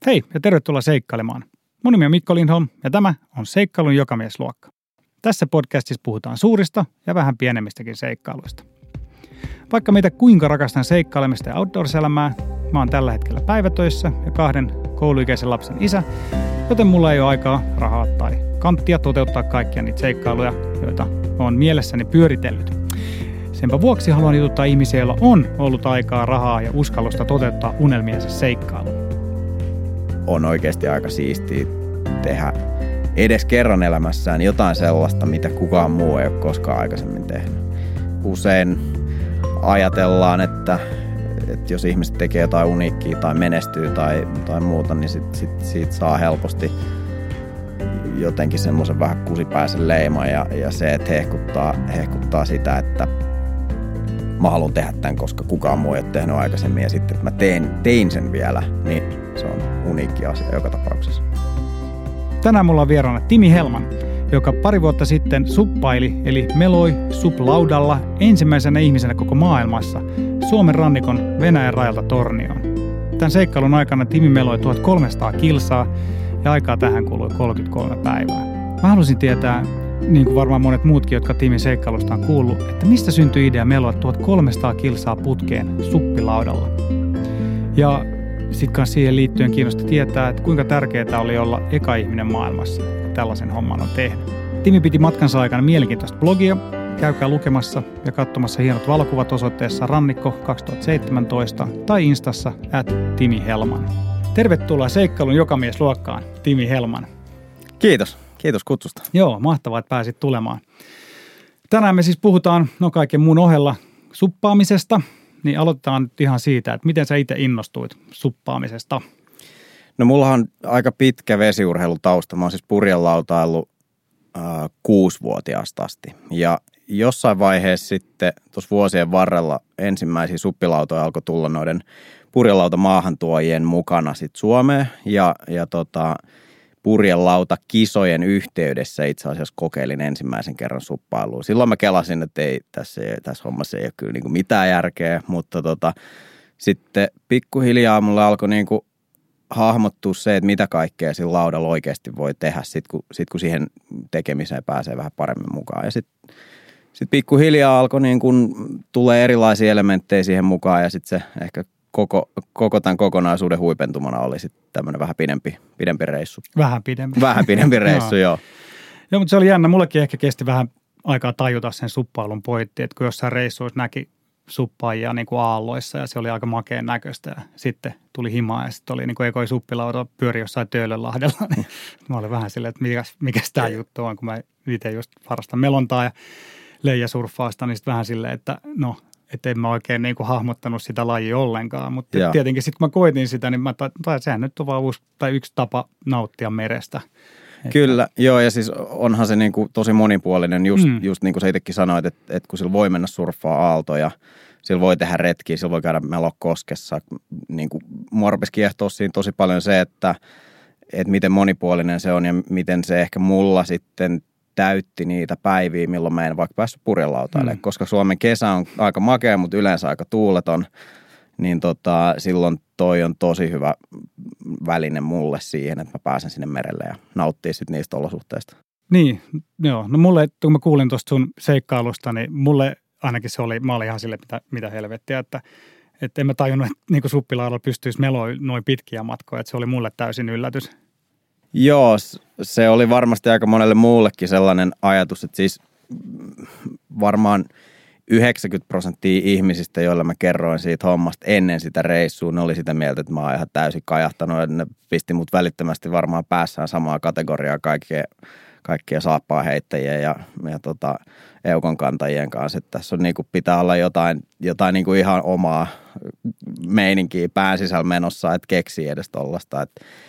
Hei ja tervetuloa seikkailemaan. Mun nimi on Mikko Lindholm ja tämä on Seikkailun jokamiesluokka. Tässä podcastissa puhutaan suurista ja vähän pienemmistäkin seikkailuista. Vaikka meitä kuinka rakastan seikkailemista ja outdoors-elämää, mä oon tällä hetkellä päivätöissä ja 2 kouluikäisen lapsen isä, joten mulla ei ole aikaa, rahaa tai kanttia toteuttaa kaikkia niitä seikkailuja, joita oon mielessäni pyöritellyt. Senpä vuoksi haluan jututtaa ihmisiä, joilla on ollut aikaa, rahaa ja uskallusta toteuttaa unelmiensa seikkailu. On oikeasti aika siistiä tehdä edes kerran elämässään jotain sellaista, mitä kukaan muu ei ole koskaan aikaisemmin tehnyt. Usein ajatellaan, että jos ihmiset tekee jotain uniikkia tai menestyy tai muuta, niin siitä saa helposti jotenkin semmoisen vähän kusipäisen leiman ja se, että hehkuttaa sitä, että mä haluan tehdä tämän, koska kukaan muu ei ole tehnyt aikaisemmin ja sitten, että mä tein sen vielä, niin se on uniikki asia joka tapauksessa. Tänään mulla on vieraana Timi Hellman, joka pari vuotta sitten suppaili eli meloi suplaudalla ensimmäisenä ihmisenä koko maailmassa Suomen rannikon Venäjän rajalta Tornioon. Tämän seikkailun aikana Timi meloi 1300 kilsaa ja aikaa tähän kului 33 päivää. Mä halusin tietää, niin kuin varmaan monet muutkin, jotka Timin seikkailusta on kuullut, että mistä syntyi idea meloa 1300 kilsaa putkeen suppilaudalla. Ja sitten kanssa siihen liittyen kiinnosti tietää, että kuinka tärkeää oli olla eka ihminen maailmassa, joka tällaisen homman on tehnyt. Timi piti matkansa aikana mielenkiintoista blogia. Käykää lukemassa ja katsomassa hienot valokuvat osoitteessa Rannikko 2017 tai Instassa @Timi Hellman. Tervetuloa seikkailun jokamiesluokkaan, Timi Hellman. Kiitos. Kiitos kutsusta. Joo, mahtavaa, että pääsit tulemaan. Tänään me siis puhutaan kaiken muun ohella suppaamisesta, niin aloitetaan nyt ihan siitä, että miten sä itse innostuit suppaamisesta? No mulla on aika pitkä vesiurheilutausta. Mä oon siis purjelautaillut 6-vuotiaasta asti. Ja jossain vaiheessa sitten tuossa vuosien varrella ensimmäisiä suppilautoja alkoi tulla noiden purjelautamaahantuojien mukana sitten Suomeen. Ja purjelauta-kisojen yhteydessä itse asiassa kokeilin ensimmäisen kerran suppailua. Silloin mä kelasin, että tässä hommassa ei ole kyllä niin kuin mitään järkeä, mutta sitten pikkuhiljaa mulle alkoi niin kuin hahmottua se, että mitä kaikkea sillä laudalla oikeasti voi tehdä, sit kun siihen tekemiseen pääsee vähän paremmin mukaan. Ja sitten pikkuhiljaa alkoi niin kuin tulee erilaisia elementtejä siihen mukaan ja sitten se ehkä koko tämän kokonaisuuden huipentumana oli sitten tämmöinen vähän pidempi reissu. Vähän pidempi reissu, joo. Joo, mutta se oli jännä. Mullekin ehkä kesti vähän aikaa tajuta sen suppailun pointti, että kun jossain reissuissa näki suppaajia niin kuin aalloissa ja se oli aika makeen näköistä ja sitten tuli himaa ja sitten oli niin kuin ekoi suppilauta pyöri jossain Töölönlahdella, niin mä olin vähän silleen, että mikäs tämä juttu on, kun mä itse just harrastan melontaa ja leijasurffausta, niin sitten vähän silleen, että no, että en mä oikein niin kuin hahmottanut sitä lajia ollenkaan, mutta tietenkin sitten kun mä koitin sitä, niin sehän nyt on vaan yksi tapa nauttia merestä. Kyllä, joo, ja siis onhan se niin kuin tosi monipuolinen, just niin kuin sä itsekin sanoit, että kun sillä voi mennä surffaa aaltoja, sillä voi tehdä retkiä, sillä voi käydä meloa koskessa, niin kuin mua rupesi kiehtoa siinä tosi paljon se, että miten monipuolinen se on ja miten se ehkä mulla sitten täytti niitä päiviä, milloin mä en vaikka päässyt purjelautailemaan, koska Suomen kesä on aika makea, mutta yleensä aika tuuleton, niin silloin toi on tosi hyvä väline mulle siihen, että mä pääsen sinne merelle ja nauttii sitten niistä olosuhteista. Niin, joo. No mulle, kun mä kuulin tuosta sun seikkailusta, niin mulle ainakin se oli, mä olin ihan silleen, mitä helvettiä, että en mä tajunnut, että niin suppilaudalla pystyisi meloa noin pitkiä matkoja, että se oli mulle täysin yllätys. Joo, se oli varmasti aika monelle muullekin sellainen ajatus, että siis varmaan 90% ihmisistä, joilla mä kerroin siitä hommasta ennen sitä reissua, ne oli sitä mieltä, että mä oon ihan täysin kajahtanut, että ne pisti mut välittömästi varmaan päässään samaa kategoriaa kaikkia saappaahenheittäjiä ja eukon kantajien kanssa, että tässä on niinku, pitää olla jotain niinku ihan omaa meininkiä pään sisällä menossa, että keksii edes tollaista,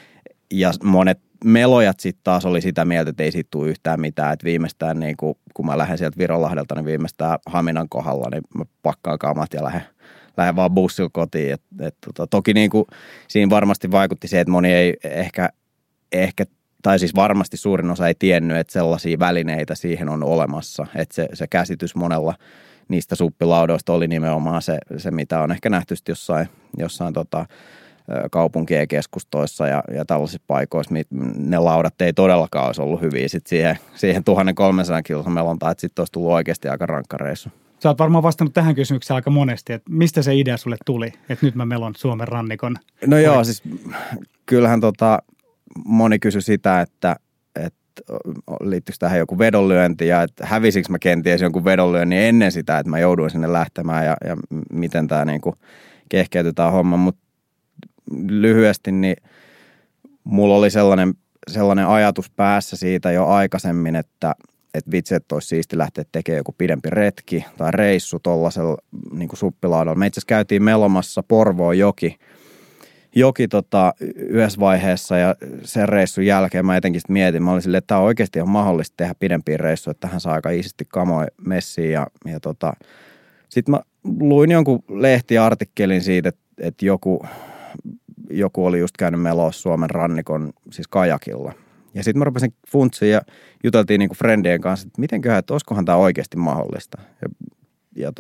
ja monet melojat sitten taas oli sitä mieltä, että ei siitä tule yhtään mitään, että viimeistään niin kun mä lähden sieltä Vironlahdelta, niin viimeistään Haminan kohdalla, niin mä pakkaan kamat ja lähden vaan bussilla kotiin. Toki niin kuin siinä varmasti vaikutti se, että moni ei ehkä, tai siis varmasti suurin osa ei tiennyt, että sellaisia välineitä siihen on olemassa, että se käsitys monella niistä suppilaudoista oli nimenomaan se mitä on ehkä nähty jossain kaupunkien keskustoissa ja tällaisissa paikoissa. Ne laudat ei todellakaan olisi ollut hyviä sitten siihen 1300 kilsan melontaan, että sitten olisi tullut oikeasti aika rankka reissu. Sä oot varmaan vastannut tähän kysymykseen aika monesti, että mistä se idea sulle tuli, että nyt mä melon Suomen rannikon? No joo, siis kyllähän moni kysyi sitä, että liittyykö tähän joku vedonlyönti ja että hävisikö mä kenties jonkun vedonlyönnin ennen sitä, että mä jouduin sinne lähtemään ja miten tämä niinku kehkeytyi tämä homma. Mutta lyhyesti niin mulla oli sellainen ajatus päässä siitä jo aikaisemmin, että vitsi, että olisi siisti lähteä tekemään joku pidempi retki tai reissu tuollaisella niin kuin suppilaudalla. Me itse asiassa käytiin melomassa Porvoon joki yhdessä vaiheessa ja sen reissun jälkeen mä etenkin mietin, mä olin silleen, että tämä oikeasti on mahdollista tehdä pidempiä reissuja, että tähän saa aika iisisti kamoja messiin ja sitten mä luin jonkun lehtiartikkelin siitä, että joku oli just käynyt meloa Suomen rannikon siis kajakilla. Ja sitten mä rupesin funtsiin ja juteltiin niinku friendien kanssa, että mitenköhän, että olisikohan tämä oikeasti mahdollista. Ja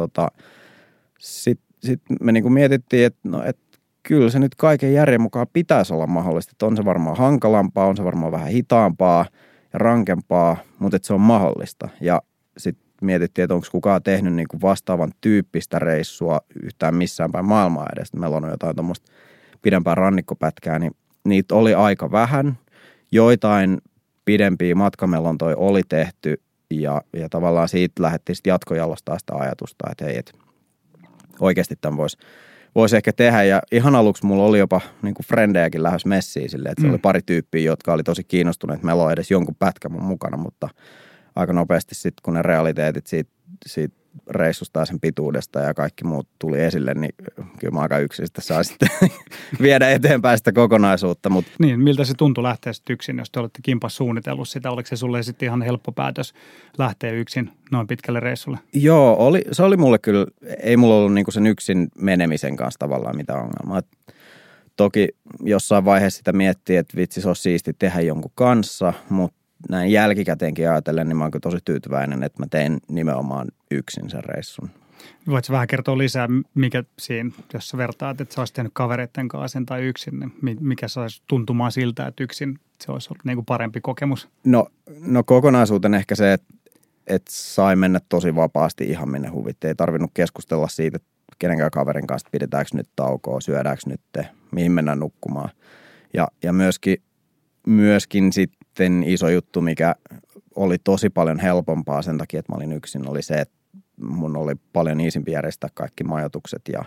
sitten me niinku mietittiin, että kyllä se nyt kaiken järjen mukaan pitäisi olla mahdollista. Että on se varmaan hankalampaa, on se varmaan vähän hitaampaa ja rankempaa, mutta että se on mahdollista. Ja sitten mietittiin, että onko kukaan tehnyt niinku vastaavan tyyppistä reissua yhtään missään päin maailmaa edes. Meillä on jotain tuommoista pidempää rannikkopätkää, niin niitä oli aika vähän. Joitain pidempiä matkamelontoja oli tehty ja tavallaan siitä lähdettiin sitten jatkojalostaa sitä ajatusta, että hei, että oikeasti tämän voisi ehkä tehdä. Ja ihan aluksi mulla oli jopa niin kuin frendejäkin lähes messiin silleen, että se oli pari tyyppiä, jotka oli tosi kiinnostuneet meloa edes jonkun pätkän mun mukana, mutta aika nopeasti sitten kun ne realiteetit siitä reissusta ja sen pituudesta ja kaikki muut tuli esille, niin kyllä mä aika yksin sitä saa sitten viedä eteenpäin sitä kokonaisuutta. Niin, miltä se tuntui lähteä sitten yksin, jos te olette kimpas suunnitellut sitä? Oliko se sulle sitten ihan helppo päätös lähteä yksin noin pitkälle reissulle? Joo, se oli mulle kyllä, ei mulla ollut niinku sen yksin menemisen kanssa tavallaan mitään ongelmaa. Toki jossain vaiheessa sitä miettii, että vitsi, se olisi siisti tehdä jonkun kanssa, mutta näin jälkikäteenkin ajatellen, niin mä oon kyllä tosi tyytyväinen, että mä tein nimenomaan yksin sen reissun. Voitko vähän kertoa lisää, mikä siinä, jos sä vertaat, että sä olisit tehnyt kavereiden kanssa sen tai yksin, niin mikä saisi tuntumaan siltä, että yksin se olisi ollut niin kuin parempi kokemus? No kokonaisuuten ehkä se, että sai mennä tosi vapaasti ihan minne huvittiin. Ei tarvinnut keskustella siitä, että kenenkään kaverin kanssa pidetäänkö nyt taukoa, syödäänkö nyt, mihin mennään nukkumaan. Ja myöskin sitten iso juttu, mikä oli tosi paljon helpompaa sen takia, että mä olin yksin, oli se, että mun oli paljon iisimpi järjestää kaikki majoitukset ja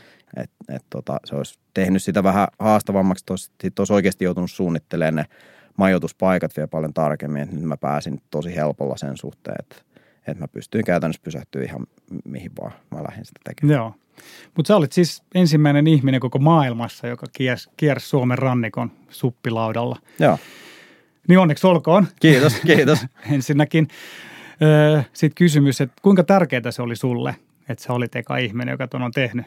se olisi tehnyt sitä vähän haastavammaksi. Sitten olisi oikeasti joutunut suunnittelemaan ne majoituspaikat vielä paljon tarkemmin, että nyt mä pääsin tosi helpolla sen suhteen, että mä pystyin käytännössä pysähtyä ihan mihin vaan mä lähdin sitä tekemään. Joo, mutta sä olit siis ensimmäinen ihminen koko maailmassa, joka kiersi Suomen rannikon suppilaudalla. Joo. Niin onneksi olkoon. Kiitos. Ensinnäkin sitten kysymys, että kuinka tärkeää se oli sulle, että sä olit eka ihminen, joka ton on tehnyt?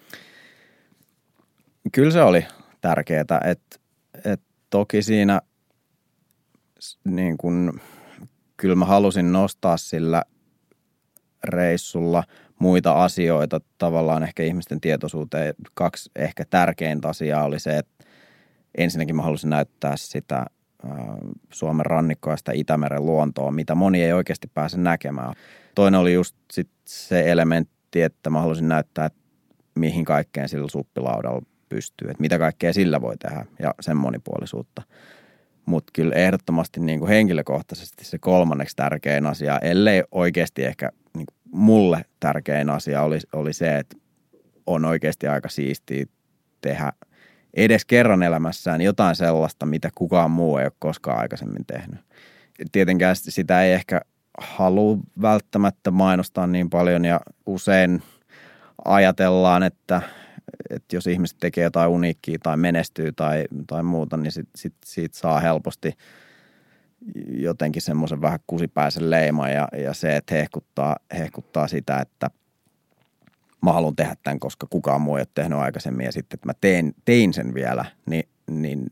Kyllä se oli tärkeää, että toki siinä niin kun, kyllä mä halusin nostaa sillä reissulla muita asioita tavallaan ehkä ihmisten tietoisuuteen. 2 ehkä tärkeintä asiaa oli se, että ensinnäkin mä halusin näyttää sitä Suomen rannikkoa ja sitä Itämeren luontoa, mitä moni ei oikeasti pääse näkemään. Toinen oli just sit se elementti, että mä halusin näyttää, että mihin kaikkeen sillä suppilaudalla pystyy, että mitä kaikkea sillä voi tehdä ja sen monipuolisuutta. Mutta kyllä ehdottomasti niin kuin henkilökohtaisesti se 3. tärkein asia, ellei oikeasti ehkä niin kuin mulle tärkein asia oli se, että on oikeasti aika siistiä tehdä edes kerran elämässään jotain sellaista, mitä kukaan muu ei ole koskaan aikaisemmin tehnyt. Tietenkään sitä ei ehkä halua välttämättä mainostaa niin paljon ja usein ajatellaan, että jos ihmiset tekee jotain uniikkia tai menestyy tai muuta, niin siitä saa helposti jotenkin semmoisen vähän kusipäisen leiman ja se, että hehkuttaa sitä, että mä haluan tehdä tämän, koska kukaan muu ei ole tehnyt aikaisemmin ja sitten, että mä tein sen vielä, niin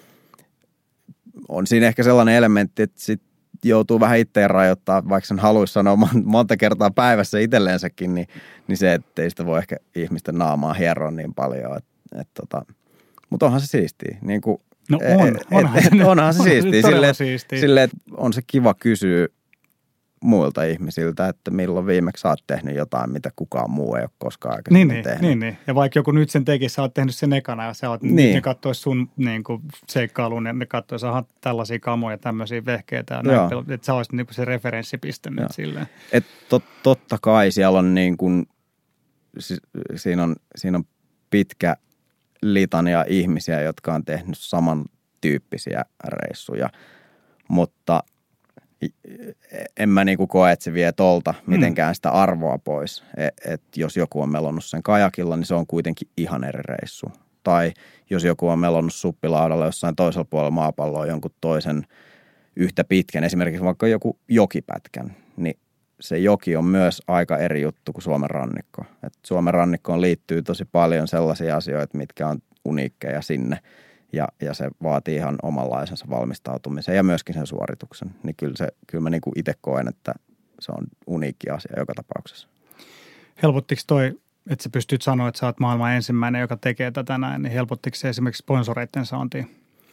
on siinä ehkä sellainen elementti, että sit joutuu vähän itteen rajoittaa, vaikka sen haluaisi sanoa monta kertaa päivässä itselleensäkin, niin se, että ei sitä voi ehkä ihmisten naamaa hieroa niin paljon. Mutta onhan se siistiä. Niin kuin, No onhan se siistiä. Siistiä. Silleen, että on se kiva kysyä muilta ihmisiltä, että milloin viimeksi sä oot tehnyt jotain, mitä kukaan muu ei ole koskaan aikaisemmin tehnyt. Niin. Ja vaikka joku nyt sen tekisi, sä oot tehnyt sen ekana ja sä oot, ne katsois sun niin kuin seikkailuun ja ne katsois, aha, tällaisia kamoja, tämmöisiä vehkeitä ja näin, että sä olisit niin kuin se referenssipiste nyt silleen. Et totta kai siellä on niin kuin, siinä on pitkä litania ihmisiä, jotka on tehnyt samantyyppisiä reissuja, mutta en mä niinku koe, että se vie tolta mitenkään sitä arvoa pois. Et jos joku on melonnut sen kajakilla, niin se on kuitenkin ihan eri reissu. Tai jos joku on melonnut suppilaudalla jossain toisella puolella maapalloa jonkun toisen yhtä pitkän, esimerkiksi vaikka joku jokipätkän, niin se joki on myös aika eri juttu kuin Suomen rannikko. Et Suomen rannikkoon liittyy tosi paljon sellaisia asioita, mitkä on uniikkeja sinne. Ja se vaatii ihan omanlaisensa valmistautumisen ja myöskin sen suorituksen. Niin kyllä mä niinku itse koen, että se on uniikki asia joka tapauksessa. Helpottiko toi, että sä pystyt sanoa, että sä oot maailman ensimmäinen, joka tekee tätä näin, niin helpottiko se esimerkiksi sponsoreiden saantiin?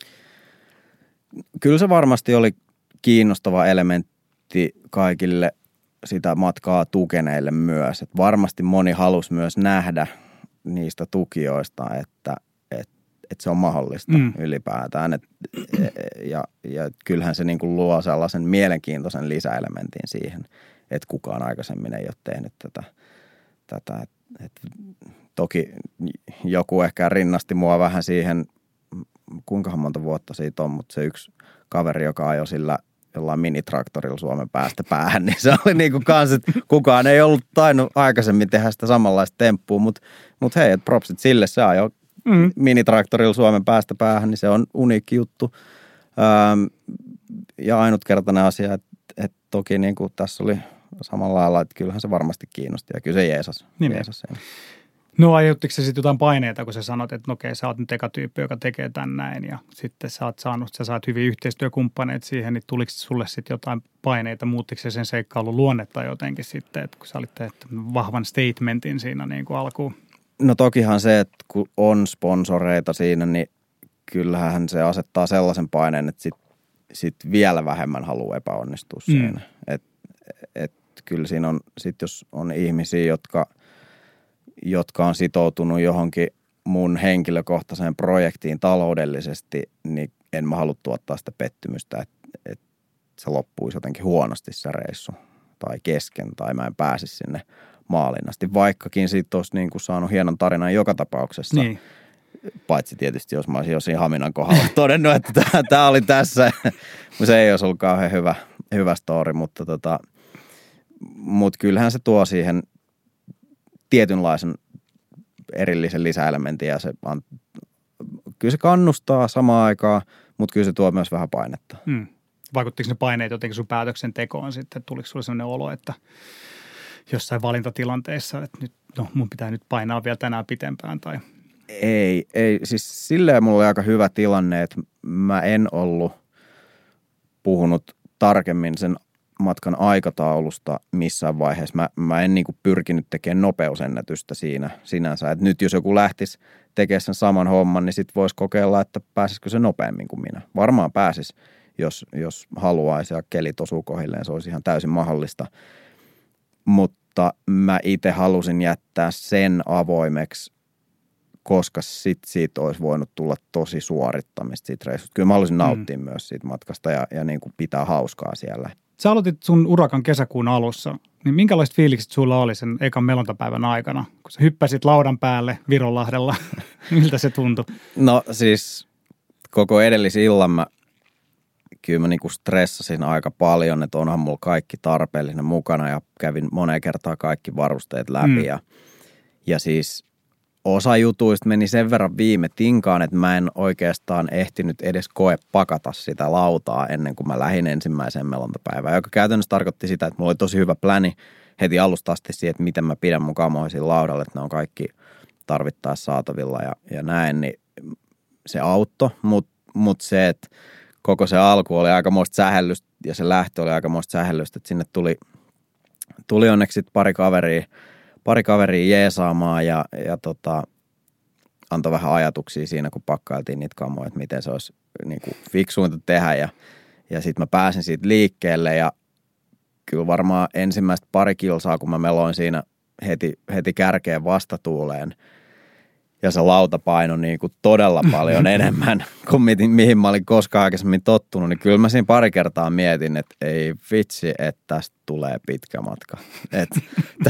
Kyllä se varmasti oli kiinnostava elementti kaikille sitä matkaa tukeneille myös. Et varmasti moni halusi myös nähdä niistä tukijoista, että se on mahdollista ylipäätään. Ja kyllähän se niin kuin luo sellaisen mielenkiintoisen lisäelementin siihen, että kukaan aikaisemmin ei ole tehnyt tätä. Toki joku ehkä rinnasti mua vähän siihen, kuinkahan monta vuotta siitä on, mutta se yksi kaveri, joka ajoi sillä jollain minitraktorilla Suomen päästä päähän, niin se oli niin kuin kans, että kukaan ei ollut tainnut aikaisemmin tehdä sitä samanlaista temppua, mutta hei, että propsit sille, se ajoi minitraktorilla Suomen päästä päähän, niin se on uniikki juttu. Ja ainutkertainen asia, että toki niin kuin tässä oli samalla lailla, että kyllähän se varmasti kiinnosti ja kyllä se jeesas. No aiheuttiko se sitten jotain paineita, kun sä sanot, että okei, sä oot nyt eka tyyppi, joka tekee tän näin ja sitten sä saat hyviä yhteistyökumppaneita siihen, niin tuliko sulle sitten jotain paineita, muuttiko se sen seikkailun luonnetta jotenkin sitten, että kun sä olit tehnyt vahvan statementin siinä niin kuin alkuun? No tokihan se, että kun on sponsoreita siinä, niin kyllähän se asettaa sellaisen paineen, että sit vielä vähemmän haluaa epäonnistua siinä. Et kyllä siinä on, sit jos on ihmisiä, jotka on sitoutunut johonkin mun henkilökohtaiseen projektiin taloudellisesti, niin en mä halua tuottaa sitä pettymystä, että se loppuisi jotenkin huonosti se reissu tai kesken tai mä en pääsisi sinne maaliin asti. Vaikkakin siitä olisi niin kuin saanut hienon tarinan joka tapauksessa. Niin. Paitsi tietysti, jos mä olisin jo siinä Haminan kohdalla todennut, että tämä oli tässä. Se ei olisi ollut kauhean hyvä story, mutta kyllähän se tuo siihen tietynlaisen erillisen lisäelementin ja kyllä se kannustaa samaan aikaan, mutta kyllä se tuo myös vähän painetta. Vaikuttiko ne paineet jotenkin sun päätöksentekoon sitten? Tuliko sulle sellainen olo, että jossain valintatilanteissa, että nyt, mun pitää nyt painaa vielä tänään pitempään tai? Ei. Siis silleen mulla oli aika hyvä tilanne, että mä en ollut puhunut tarkemmin sen matkan aikataulusta missään vaiheessa. Mä en niinku pyrkinyt tekemään nopeusennätystä siinä sinänsä. Et nyt jos joku lähtisi tekemään sen saman homman, niin sit voisi kokeilla, että pääsisikö se nopeammin kuin minä. Varmaan pääsis, jos haluaisi ja kelit osuu kohilleen. Se olisi ihan täysin mahdollista. Mutta mä itse halusin jättää sen avoimeksi, koska siitä olisi voinut tulla tosi suorittamista siitä reissusta. Kyllä mä halusin nauttia myös siitä matkasta ja niin kuin pitää hauskaa siellä. Sä aloitit sun urakan kesäkuun alussa, niin minkälaiset fiilikset sulla oli sen ekan melontapäivän aikana, kun sä hyppäsit laudan päälle Vironlahdella? Miltä se tuntui? No siis koko edellisillan mä niinku stressasin aika paljon, että onhan mulla kaikki tarpeellinen mukana ja kävin moneen kertaan kaikki varusteet läpi ja siis osa jutuista meni sen verran viime tinkaan, että mä en oikeastaan ehtinyt edes pakata sitä lautaa ennen kuin mä lähdin ensimmäiseen melontapäivään, joka käytännössä tarkoitti sitä, että mulla oli tosi hyvä pläni heti alusta asti siihen, että miten mä pidän mun kamoja siinä laudalla, että ne on kaikki tarvittaessa saatavilla ja näin, niin se auttoi, mutta se, että koko se alku oli aikamoista sähellystä ja se lähtö oli aikamoista sähellystä, että sinne tuli onneksi pari kaveria jeesaamaan ja antoi vähän ajatuksia siinä, kun pakkailtiin niitä kamoja, että miten se olisi niin kuin fiksuinta tehdä ja sitten mä pääsin siitä liikkeelle ja kyllä varmaan ensimmäistä pari kilsaa, kun mä meloin siinä heti kärkeen vastatuuleen ja se lauta painoi niin kuin todella paljon enemmän kuin mihin mä olin koskaan aikaisemmin tottunut, niin kyllä mä siinä pari kertaa mietin, että ei vitsi, että tästä tulee pitkä matka. Että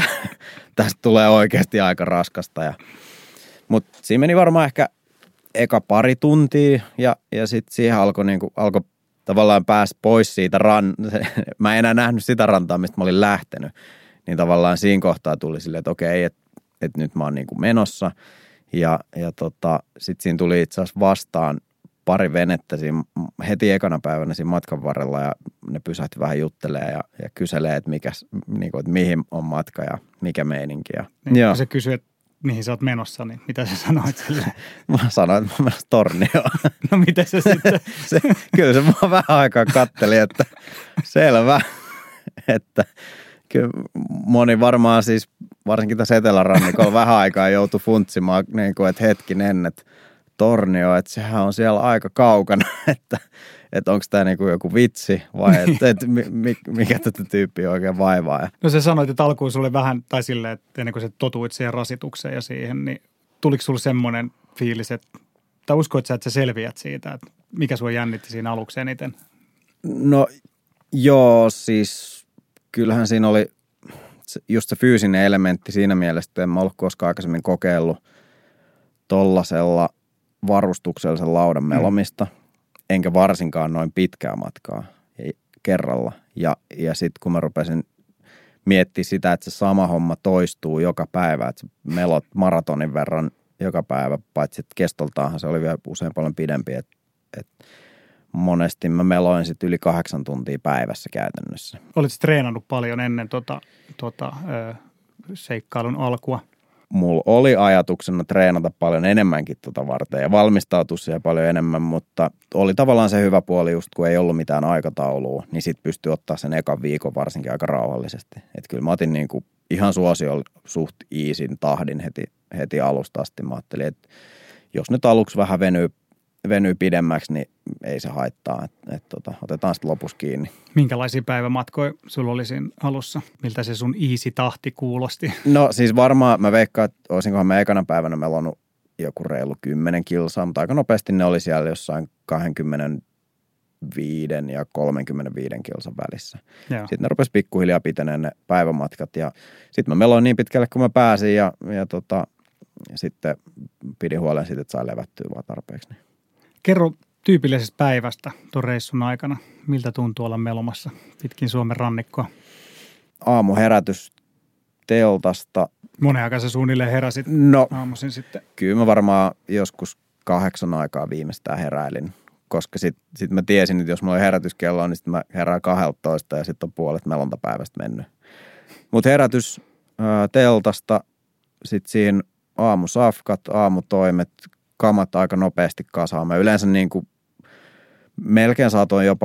tästä tulee oikeasti aika raskasta. Mutta siinä meni varmaan ehkä eka pari tuntia ja sitten siihen alkoi tavallaan päästä pois siitä mä en enää nähnyt sitä rantaa, mistä mä olin lähtenyt. Niin tavallaan siinä kohtaa tuli silleen, että okei, että nyt mä oon niin kuin menossa. Ja sitten siinä tuli itse asiassa vastaan pari venettä siinä heti ekana päivänä siinä matkan varrella ja ne pysähti vähän juttelee ja kyselee, että että mihin on matka ja mikä meininki. Niin, se kysyi, että mihin sä oot menossa, niin mitä sä sanoit sille? Mä sanoin, että mä menossa Tornioon. No mitä se sitten? Kyllä se mua vähän aikaa katteli, että selvä, että kyllä moni varmaan siis varsinkin tässä Etelärannikolla vähän aikaa joutui funtsimaan, niin kuin, että hetkinen, että Tornio, että sehän on siellä aika kaukana, että onko tämä niin kuin joku vitsi vai että mikä tätä tyyppiä oikein vaivaa. No sä sanoit, että alkuun sulle vähän, tai silleen, että ennen kuin sä totuit siihen rasitukseen ja siihen, niin tuliko sulle semmoinen fiilis, tai uskoit sä, että sä selviät siitä, että mikä sua jännitti siinä aluksi eniten? No joo, siis kyllähän siinä oli just se fyysinen elementti siinä mielessä, että en mä ollut koskaan aikaisemmin kokeillut tollasella varustuksellisen laudan melomista, enkä varsinkaan noin pitkää matkaa kerralla. Ja sitten kun mä rupesin miettimään sitä, että se sama homma toistuu joka päivä, että melot maratonin verran joka päivä, paitsi että kestoltaanhan se oli vielä usein paljon pidempi, että monesti mä meloin sitten yli 8 tuntia päivässä käytännössä. Olitko treenannut paljon ennen seikkailun alkua? Mulla oli ajatuksena treenata paljon enemmänkin varten ja valmistautua siihen paljon enemmän, mutta oli tavallaan se hyvä puoli just, kun ei ollut mitään aikataulua, niin sit pystyi ottaa sen ekan viikon varsinkin aika rauhallisesti. Että kyllä mä otin niinku ihan suosiolla suht easyn tahdin heti alusta asti. Mä ajattelin, että jos nyt aluksi vähän venyy pidemmäksi, niin ei se haittaa, että otetaan sitten lopussa kiinni. Minkälaisia päivämatkoja sulla oli siinä alussa? Miltä se sun easy-tahti kuulosti? No siis varmaan mä veikkaan, että olisinkohan mä ekana päivänä melonnut joku reilu 10 kilsaa, mutta aika nopeasti ne oli siellä jossain 25 ja 35 kilsan välissä. Joo. Sitten ne rupesi pikkuhiljaa piteneen ne päivämatkat ja sitten mä meloin niin pitkälle kuin mä pääsin ja sitten pidin huolen siitä, että sai levättyä vaan tarpeeksi. Kerro tyypillisestä päivästä tuon reissun aikana. Miltä tuntuu olla melomassa pitkin Suomen rannikkoa? Aamuherätys teltasta. Monen aikaa sä suunnilleen heräsit aamuisin sitten? Kyllä mä varmaan joskus 8 aikaa viimeistään heräilin, koska sit mä tiesin, että jos mulla oli herätyskello, niin sitten mä herään 12 ja sitten on puolet melontapäivästä mennyt. Mutta herätys teltasta, sitten siinä aamusafkat, aamutoimet, kamat aika nopeasti kasaan. Mä yleensä niin kuin melkein saatoin jopa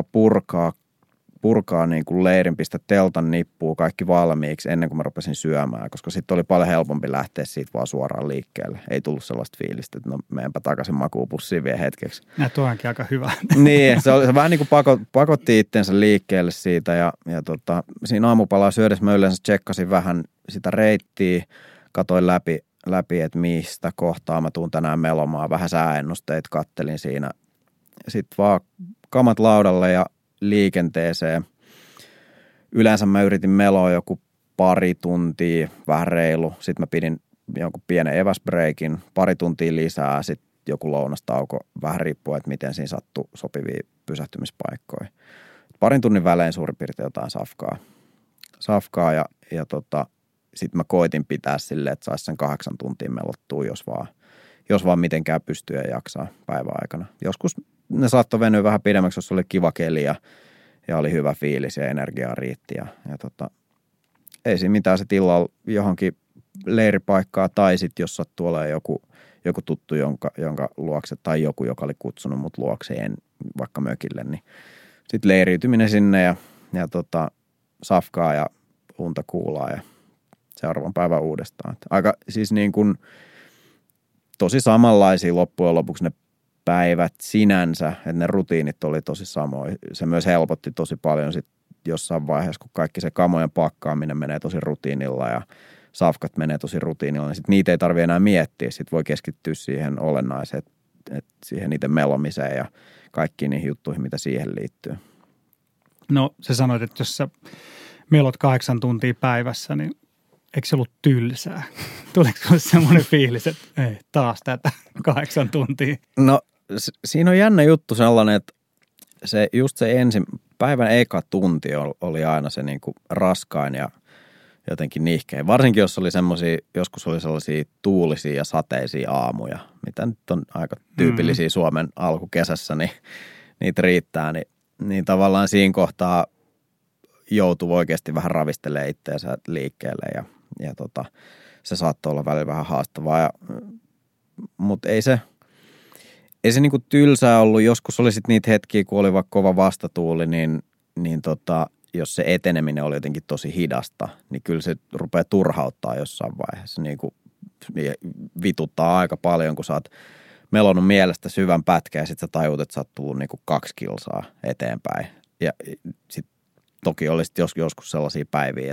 purkaa niin kuin leirin, pistä teltan nippuun kaikki valmiiksi ennen kuin mä rupesin syömään, koska sitten oli paljon helpompi lähteä siitä vaan suoraan liikkeelle. Ei tullut sellaista fiilistä, että no menenpä takaisin makuupussiin vielä hetkeksi. Ja tuo onkin aika hyvä. Niin, se vähän niin kuin pakotti itsensä liikkeelle siitä ja siinä aamupalaa syödessä mä yleensä tsekkasin vähän sitä reittiä, katoin läpi, että mistä kohtaa mä tuun tänään melomaan. Vähän sääennusteita kattelin siinä. Sitten vaan kamat laudalle ja liikenteeseen. Yleensä mä yritin meloa joku pari tuntia, vähän reilu. Sitten mä pidin jonkun pienen eväsbreikin, pari tuntia lisää, sitten joku lounastauko. Vähän riippuu, että miten siinä sattuu sopivia pysähtymispaikkoja. Parin tunnin välein suurin piirtein jotain safkaa ja sitten mä koitin pitää silleen, että saisi sen 8 tuntia melottua, jos vaan mitenkään pystyy ja jaksaa päivän aikana. Joskus ne saattoi venyä vähän pidemmäksi, jos oli kiva keli ja oli hyvä fiilis ja energiaa riitti. Ei siinä mitään, se illalla johonkin leiripaikkaa tai sitten jos sattuu olemaan joku tuttu, jonka luokse tai joku, joka oli kutsunut mut luokseen vaikka mökille, niin sitten leiriytyminen sinne ja safkaa ja unta kuulaa ja seuraavan päivän uudestaan. Aika siis niin kuin tosi samanlaisia loppujen lopuksi ne päivät sinänsä, että ne rutiinit oli tosi samoja. Se myös helpotti tosi paljon sit jossain vaiheessa, kun kaikki se kamojen pakkaaminen menee tosi rutiinilla ja safkat menee tosi rutiinilla, niin sit niitä ei tarvitse enää miettiä. Sitten voi keskittyä siihen olennaiseen, että siihen itse melomiseen ja kaikkiin niihin juttuihin, mitä siihen liittyy. No sä sanoit, että jos sä melot 8 tuntia päivässä, niin eikö se ollut tylsää? Tuliko sinulle semmoinen fiilis, että ei, taas tätä 8 tuntia? No siinä on jännä juttu sellainen, että se päivän eka tunti oli aina se niin kuin raskain ja jotenkin nihkein. Varsinkin jos oli joskus oli sellaisia tuulisia ja sateisia aamuja, mitä nyt on aika tyypillisiä Suomen alkukesässä, niin niitä riittää. Niin tavallaan siinä kohtaa joutuu oikeasti vähän ravistelemaan itseensä liikkeelle ja se saattoi olla välillä vähän haastavaa. Mutta ei se niinku tylsää ollut. Joskus oli sitten niitä hetkiä, kun oli vaikka kova vastatuuli, niin jos se eteneminen oli jotenkin tosi hidasta, niin kyllä se rupeaa turhauttaa jossain vaiheessa. Niin kuin vituttaa aika paljon, kun sä oot melonnut mielestä syvän pätkän ja sit sä tajut, että sä oot tullut niin kuin 2 kilsaa eteenpäin. Ja sit toki oli sit joskus sellaisia päiviä,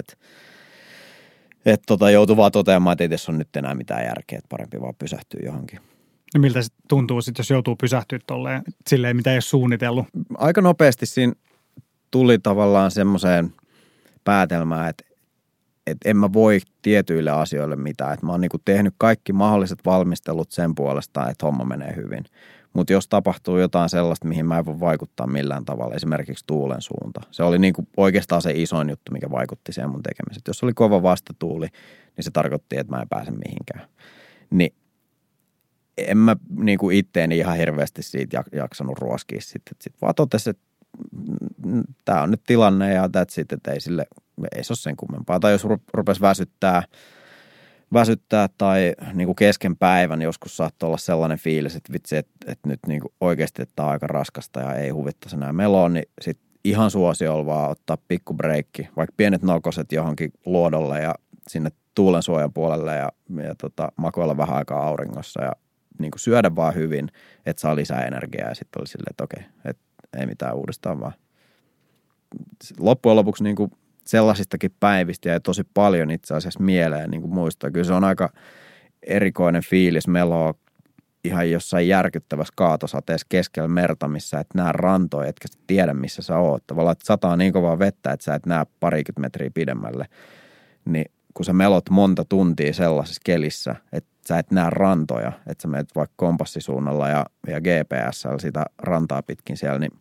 että joutuu vaan toteamaan, että ei tässä ole nyt enää mitään järkeä, että parempi vaan pysähtyä johonkin. No miltä se tuntuu sitten, jos joutuu pysähtyä tolleen silleen, mitä ei ole suunnitellut? Aika nopeasti siinä tuli tavallaan semmoiseen päätelmään, että en mä voi tietyille asioille mitään. Että mä oon niinku tehnyt kaikki mahdolliset valmistelut sen puolesta, että homma menee hyvin. Mutta jos tapahtuu jotain sellaista, mihin mä en voi vaikuttaa millään tavalla, esimerkiksi tuulen suunta. Se oli niinku oikeastaan se isoin juttu, mikä vaikutti siihen mun tekemiseen. Jos oli kova vastatuuli, niin se tarkoitti, että mä en pääse mihinkään. Niin en mä niinku itteeni ihan hirveästi siitä jaksanut ruoskia sitten. Sitten vaan totesi, että tämä on nyt tilanne ja that's it, että ei se ole sen kummempaa. Tai jos rupesi väsyttää tai niinku kesken päivän joskus saattoi olla sellainen fiilis, että vitsi, että nyt niinku oikeasti että tämä on aika raskasta ja ei huvittaisi enää meloon, niin sitten ihan suosiolla vaan ottaa pikku breikki, vaikka pienet nokoset johonkin luodolle ja sinne tuulensuojan puolelle ja makoilla vähän aikaa auringossa ja niinku syödä vaan hyvin, että saa lisää energiaa ja sitten oli silleen, että okei, että ei mitään uudestaan vaan. Loppujen lopuksi niin kuin sellaisistakin päivistä jäi tosi paljon itse asiassa mieleen niin kuin muistaa. Kyllä se on aika erikoinen fiilis meloa ihan jossain järkyttävässä kaatosateessa keskellä merta, missä et näe rantoja, etkä tiedä missä sä oot. Tavallaan, että sataa niin kovaa vettä, että sä et näe parikymmentä metriä pidemmälle. Niin kun sä melot monta tuntia sellaisessa kelissä, että sä et näe rantoja, että sä menet vaikka kompassisuunnalla ja GPS:llä sitä rantaa pitkin siellä, niin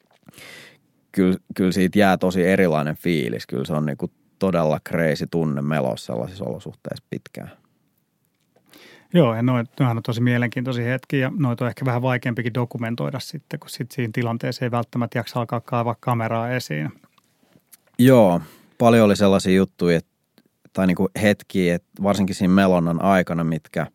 kyllä siitä jää tosi erilainen fiilis. Kyllä se on niinku todella crazy tunne meloa sellaisissa olosuhteissa pitkään. Joo, ja noihan on tosi mielenkiintoisia hetkiä, ja noita on ehkä vähän vaikeampikin dokumentoida sitten, kun sitten siinä tilanteessa ei välttämättä jaksa alkaa kaivaa kameraa esiin. Joo, paljon oli sellaisia juttuja, tai niinku hetkiä, että varsinkin siinä melonnan aikana,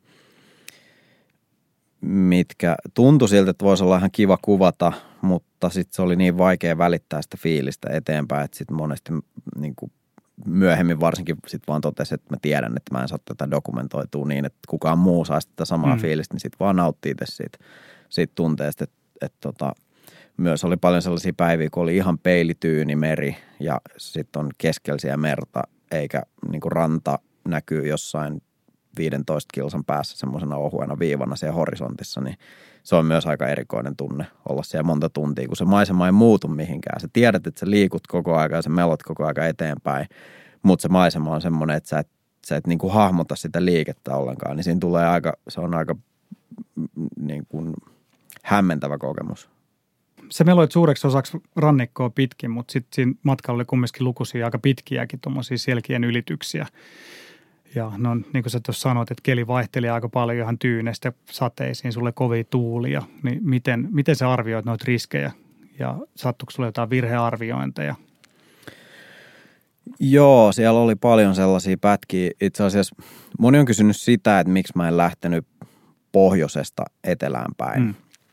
mitkä tuntui siltä, että voisi olla ihan kiva kuvata, mutta sitten se oli niin vaikea välittää sitä fiilistä eteenpäin, että sitten monesti niin kuin myöhemmin varsinkin sitten vaan totesi, että mä tiedän, että mä en saa tätä dokumentoitua niin, että kukaan muu saa sitä samaa fiilistä, niin sitten vaan nauttii siitä tunteesta, että myös oli paljon sellaisia päiviä, kun oli ihan peilityyni meri ja sitten on keskellä merta, eikä niin kuin ranta näkyy jossain 15 kilsan päässä semmoisena ohuena viivana siellä horisontissa, niin se on myös aika erikoinen tunne olla siellä monta tuntia, kun se maisema ei muutu mihinkään. Sä tiedät, että sä liikut koko ajan ja sä melot koko ajan eteenpäin, mutta se maisema on semmoinen, että sä et niin kuin hahmota sitä liikettä ollenkaan, niin siinä tulee se on aika niin kuin hämmentävä kokemus. Sä meloit suureksi osaksi rannikkoa pitkin, mutta sitten siinä matkalla oli kumminkin lukuisia aika pitkiäkin tuommoisia selkien ylityksiä. Ja no niin kuin sä tuossa sanoit, että keli vaihteli aika paljon ihan tyynestä sateisiin, sulle kovia tuulia. Niin miten sä arvioit noita riskejä ja sattuiko sulle jotain virhearviointeja? Joo, siellä oli paljon sellaisia pätkiä. Itse asiassa moni on kysynyt sitä, että miksi mä en lähtenyt pohjoisesta etelään päin.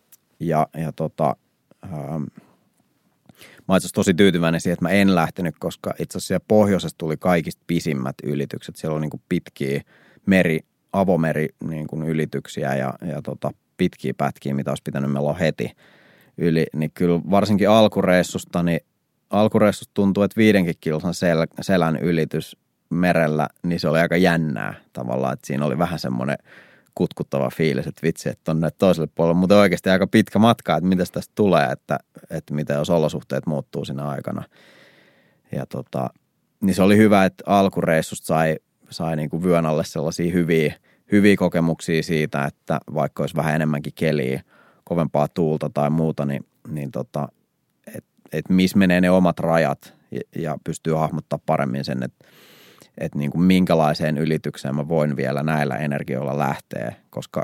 Mä oon itse asiassa tosi tyytyväinen siihen, että mä en lähtenyt, koska itse asiassa pohjoisessa tuli kaikista pisimmät ylitykset. Siellä on niin kuin pitkiä avomeri niin kuin ylityksiä ja pitkiä pätkiä, mitä olisi pitänyt meloa heti yli, niin kyllä varsinkin alkureissusta tuntuu, että 5 kilsan selän ylitys merellä, niin se oli aika jännää tavallaan, että siinä oli vähän semmoinen kutkuttava fiilis, että vitsi, että tonne toiselle puolelle, mutta oikeasti aika pitkä matka, että mitä tästä tulee, että mitä jos olosuhteet muuttuu siinä aikana. Ja niin se oli hyvä, että alkureissusta sai niin kuin vyön alle sellaisia hyviä kokemuksia siitä, että vaikka olisi vähän enemmänkin keliä, kovempaa tuulta tai muuta, niin että missä menee ne omat rajat ja pystyy hahmottaa paremmin sen, että niin kuin minkälaiseen ylitykseen mä voin vielä näillä energioilla lähteä, koska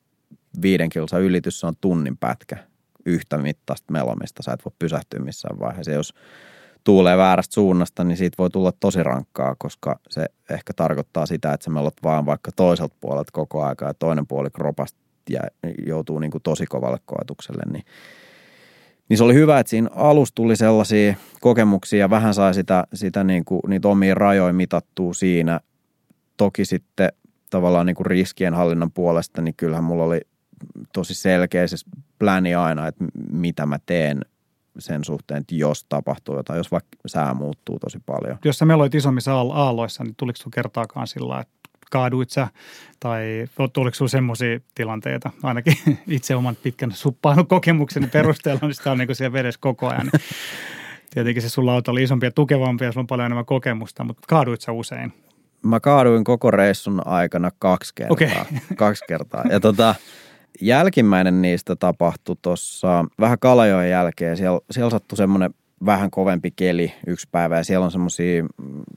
5 kilsan ylitys on tunnin pätkä yhtä mittaista melomista. Sä et voi pysähtyä missään vaiheessa. Jos tuulee väärästä suunnasta, niin siitä voi tulla tosi rankkaa, koska se ehkä tarkoittaa sitä, että sä melot vaan vaikka toiselta puolelta koko aika ja toinen puoli kropasta ja joutuu niin kuin tosi kovalle koetukselle. Niin se oli hyvä, että siinä alussa tuli sellaisia kokemuksia ja vähän sai sitä niin kuin, niitä omia rajoja mitattua siinä. Toki sitten tavallaan niin kuin riskienhallinnan puolesta, niin kyllähän mulla oli tosi selkeä se pläni aina, että mitä mä teen sen suhteen, että jos tapahtuu jotain, jos vaikka sää muuttuu tosi paljon. Jos sä meloit isommissa aalloissa, niin tuliko sun kertaakaan sillä, että kaaduit sä, tai tuliko sulla semmoisia tilanteita, ainakin itse oman pitkän suppailukokemukseni perusteella, niin sitä on niin kuin siellä vedessä koko ajan. Tietenkin se sulla auto oli isompi ja tukevampi ja sulla on paljon enemmän kokemusta, mutta kaaduit sä usein? Mä kaaduin koko reissun aikana 2 kertaa. Okay. 2 kertaa. Ja jälkimmäinen niistä tapahtui tuossa vähän Kalajoen jälkeen. Siellä sattui semmoinen vähän kovempi keli yksi päivä ja siellä on semmoisia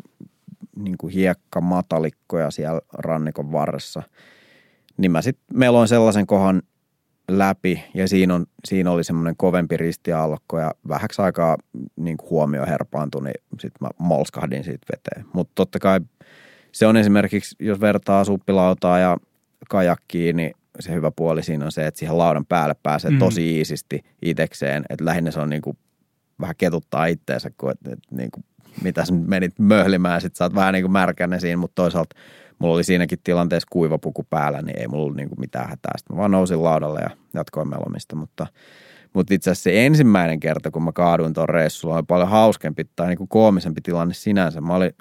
niin kuin hiekkamatalikkoja siellä rannikon varressa. Niin mä sitten meloin sellaisen kohan läpi ja siinä oli semmoinen kovempi ristiaallokko ja vähäksi aikaa niin kuin huomio herpaantui, niin sitten mä molskahdin siitä veteen. Mutta totta kai se on esimerkiksi, jos vertaa suppilautaa ja kajakkiin, niin se hyvä puoli siinä on se, että siihen laudan päälle pääsee tosi iisisti itsekseen. Että lähinnä se on niin kuin vähän ketuttaa itteensä, kun niin kuin mitä sä menit möhlimään, sit sä oot vähän niin kuin märkänne siinä, mutta toisaalta mulla oli siinäkin tilanteessa kuivapuku päällä, niin ei mulla ollut niin kuin mitään hätää. Sitten mä vaan nousin laudalle ja jatkoin melomista, mutta itse asiassa se ensimmäinen kerta, kun mä kaaduin tuon reissulla, oli paljon hauskempi tai niin kuin koomisempi tilanne sinänsä. Mä olin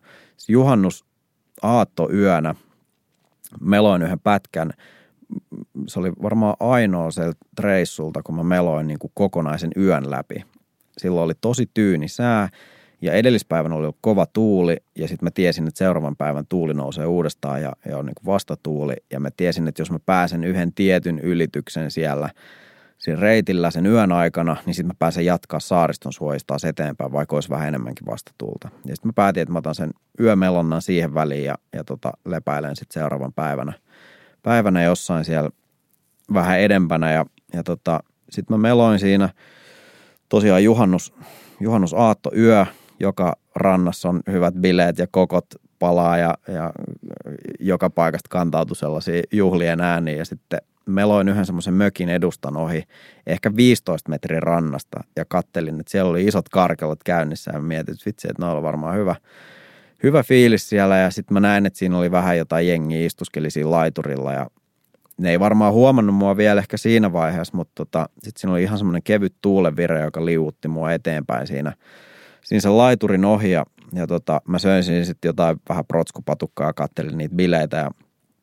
juhannusaattoyönä, meloin yhden pätkän. Se oli varmaan ainoa sieltä reissulta, kun mä meloin niin kuin kokonaisen yön läpi. Silloin oli tosi tyyni sää. Ja edellispäivänä oli kova tuuli ja sitten mä tiesin, että seuraavan päivän tuuli nousee uudestaan ja on niin kuin vastatuuli. Ja mä tiesin, että jos mä pääsen yhden tietyn ylityksen siinä reitillä sen yön aikana, niin sitten mä pääsen jatkaa saariston suojista taas eteenpäin, vaikka olisi vähän enemmänkin vastatuulta. Ja sitten mä päätin, että mä otan sen yömelonnan siihen väliin ja lepäilen sitten seuraavan päivänä jossain siellä vähän edempänä. Ja sitten mä meloin siinä tosiaan juhannusaattoyö, joka rannassa on hyvät bileet ja kokot palaa ja joka paikasta kantautui sellaisia juhlien ääniä ja sitten meloin yhden semmoisen mökin edustan ohi ehkä 15 metrin rannasta ja kattelin, että siellä oli isot karkelot käynnissä ja mietin, että vitsi, että noilla on varmaan hyvä fiilis siellä ja sitten mä näin, että siinä oli vähän jotain jengiä istuskeli siinä laiturilla ja ne ei varmaan huomannut mua vielä ehkä siinä vaiheessa, mutta sitten siinä oli ihan semmoinen kevyt tuulenvire, joka liuutti mua eteenpäin siinä sen laiturin ohi ja mä söin siinä sitten jotain vähän protskupatukkaa ja kattelin niitä bileitä ja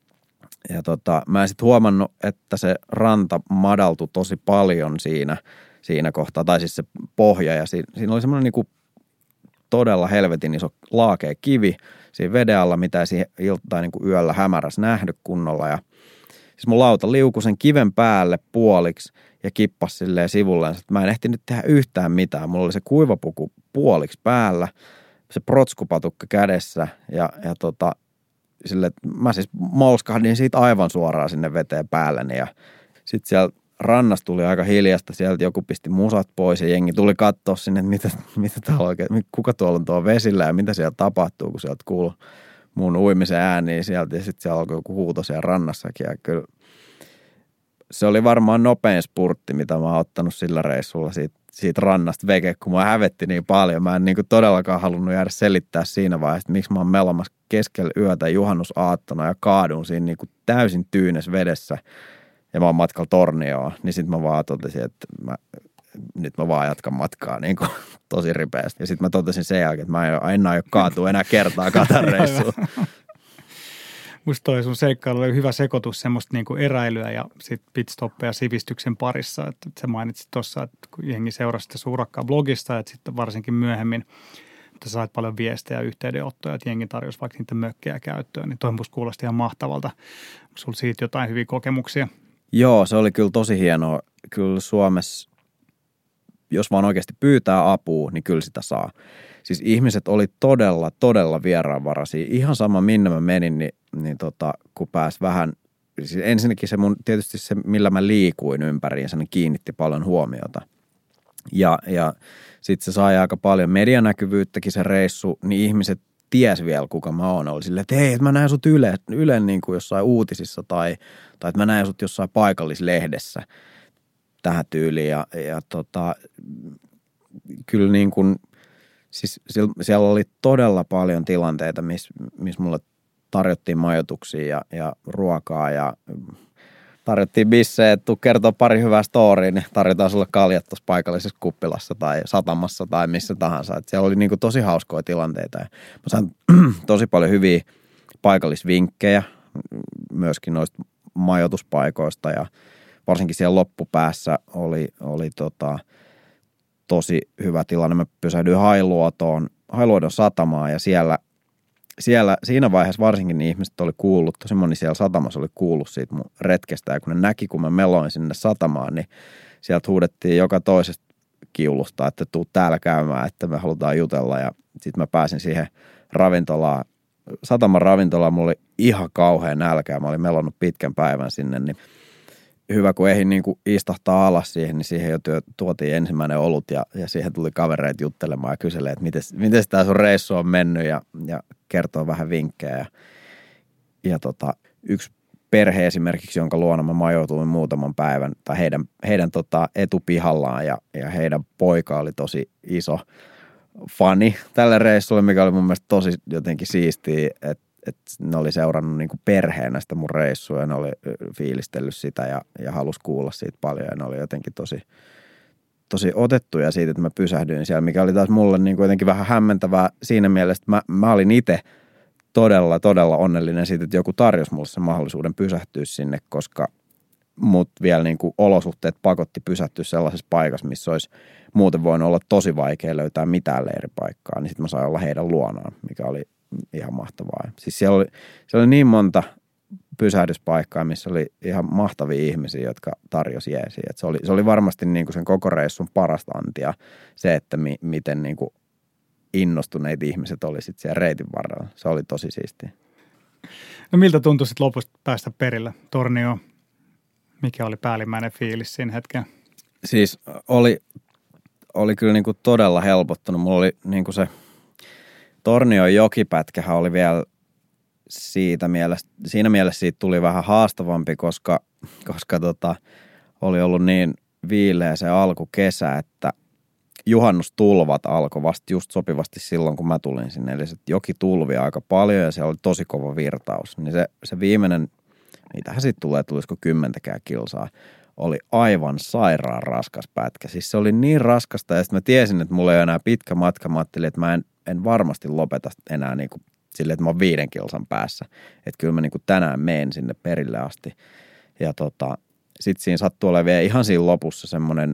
mä en sitten huomannut, että se ranta madaltui tosi paljon siinä kohtaa, tai siis se pohja ja siinä oli semmoinen niinku todella helvetin iso laakea kivi siinä veden alla, mitä ei siihen tai niinku yöllä hämärässä nähnyt kunnolla ja siis mun lauta liukui sen kiven päälle puoliksi ja kippasi silleen sivulleen, että mä en ehtinyt tehdä yhtään mitään. Mulla oli se kuivapuku puoliksi päällä, se protskupatukka kädessä ja sille, mä siis molskahdin siitä aivan suoraan sinne veteen päälleni ja sitten siellä rannassa tuli aika hiljasta, sieltä joku pisti musat pois ja jengi tuli katsoa sinne, että mitä täällä oikein, kuka tuolla on tuo vesillä ja mitä siellä tapahtuu, kun sieltä kuului mun uimisen ääniä sieltä ja sitten siellä alkoi joku huuto siellä rannassakin ja kyllä se oli varmaan nopein spurtti, mitä mä oon ottanut sillä reissulla siitä rannasta veke, kun mua hävetti niin paljon. Mä en niin kuin todellakaan halunnut jäädä selittää siinä vaiheessa, että miksi mä oon melomassa keskellä yötä juhannusaattona ja kaadun siinä niin kuin täysin tyynessä vedessä ja mä oon matkalla Tornioon. Niin sit mä vaan totesin, että nyt mä vaan jatkan matkaa niin kuin tosi ripeästi. Ja sit mä totesin sen jälkeen, että mä en aio kaatua enää kertaa Katar-reissuun. Musta toi sun seikkailu oli hyvä sekoitus semmoista niinku eräilyä ja sit pitstoppeja sivistyksen parissa. Että sä mainitsit tuossa, että kun jengi seurasi sitä sun urakkaa blogista, että sitten varsinkin myöhemmin, että sait paljon viestejä ja yhteydenottoja, että jengi tarjosi vaikka niitä mökkejä käyttöön, niin toi musta kuulosti ihan mahtavalta. Onko sulla siitä jotain hyviä kokemuksia? Joo, se oli kyllä tosi hienoa. Kyllä Suomessa, jos vaan oikeasti pyytää apua, niin kyllä sitä saa. Siis ihmiset oli todella vieraanvaraisia. Ihan sama minne mä menin, niin kun pääsi vähän, siis ensinnäkin tietysti se, millä mä liikuin ympäriinsä, niin kiinnitti paljon huomiota. Ja sitten se sai aika paljon medianäkyvyyttäkin se reissu, niin ihmiset ties vielä, kuka mä oon. Oli silleen, että hei, että mä näen sut Ylen niin kuin jossain uutisissa tai että mä näen sut jossain paikallislehdessä tähän tyyliin. Ja kyllä niin kuin, siis siellä oli todella paljon tilanteita, missä mulle tarjottiin majoituksia ja ruokaa ja tarjottiin bissejä, että tuu kertoo pari hyvää storya, niin tarjotaan sulle kaljat tuossa paikallisessa kuppilassa tai satamassa tai missä tahansa. Et siellä oli niinku tosi hauskoja tilanteita. Ja mä sain tosi paljon hyviä paikallisvinkkejä myöskin noista majoituspaikoista ja varsinkin siellä loppupäässä oli tosi hyvä tilanne. Mä pysähdyin Hailuodon satamaan ja siinä vaiheessa varsinkin niin ihmiset oli kuullut, tosi moni siellä satamassa oli kuullut siitä mun retkestä ja kun ne näki, kun mä meloin sinne satamaan, niin sieltä huudettiin joka toisesta kiulusta, että tuu täällä käymään, että me halutaan jutella ja sitten mä pääsin siihen ravintolaan, sataman ravintolaan, mulla oli ihan kauhea nälkä, mä olin melonnut pitkän päivän sinne, niin hyvä, kun ehdin niin kuin istahtaa alas siihen, niin siihen jo tuotiin ensimmäinen olut ja siihen tuli kavereita juttelemaan ja kyselee, että miten tämä sun reissu on mennyt ja kertoo vähän vinkkejä. Ja yksi perhe esimerkiksi, jonka luona mä majoituin muutaman päivän, tai heidän etupihallaan ja heidän poika oli tosi iso fani tälle reissulle, mikä oli mun mielestä tosi jotenkin siistiä, että ne oli seurannut niin kuin perheenä sitä mun reissua ja ne oli fiilistellyt sitä ja halusi kuulla siitä paljon ja ne oli jotenkin tosi otettuja siitä, että mä pysähdyin siellä, mikä oli taas mulle niin kuin jotenkin vähän hämmentävää siinä mielessä, että mä olin itse todella onnellinen siitä, että joku tarjosi mulle sen mahdollisuuden pysähtyä sinne, koska mut vielä niin kuin olosuhteet pakotti pysähtyä sellaisessa paikassa, missä olisi muuten voinut olla tosi vaikea löytää mitään leiripaikkaa, niin sitten mä sain olla heidän luonaan, mikä oli ihan mahtavaa. Siis siellä oli niin monta pysähdyspaikkaa, missä oli ihan mahtavia ihmisiä, jotka tarjosi jeesiä. Se oli varmasti niin kuin sen koko reissun parasta antia se, että miten niin kuin innostuneet ihmiset oli sitten siellä reitin varrella. Se oli tosi siistiä. No miltä tuntui sitten lopusta päästä perille Tornioon? Mikä oli päällimmäinen fiilis siinä hetken? Siis oli kyllä niin kuin todella helpottunut. Mulla oli niin kuin se Tornion jokipätkähän oli vielä siinä mielessä siitä tuli vähän haastavampi, koska oli ollut niin viileä se alkukesä, että juhannustulvat alkoi vasta just sopivasti silloin, kun mä tulin sinne. Eli se joki tulvi aika paljon ja se oli tosi kova virtaus. Niin se viimeinen, niitähän sitten tulisiko 10 kilsaa, oli aivan sairaan raskas pätkä. Siis se oli niin raskasta ja sitten mä tiesin, että mulla ei ole enää pitkä matka. Mä ajattelin, että mä en varmasti lopeta enää niin kuin silleen, että mä oon 5 kilsan päässä. Että kyllä mä niin kuin tänään menen sinne perille asti. Ja sitten siinä sattui olemaan vielä ihan siinä lopussa semmoinen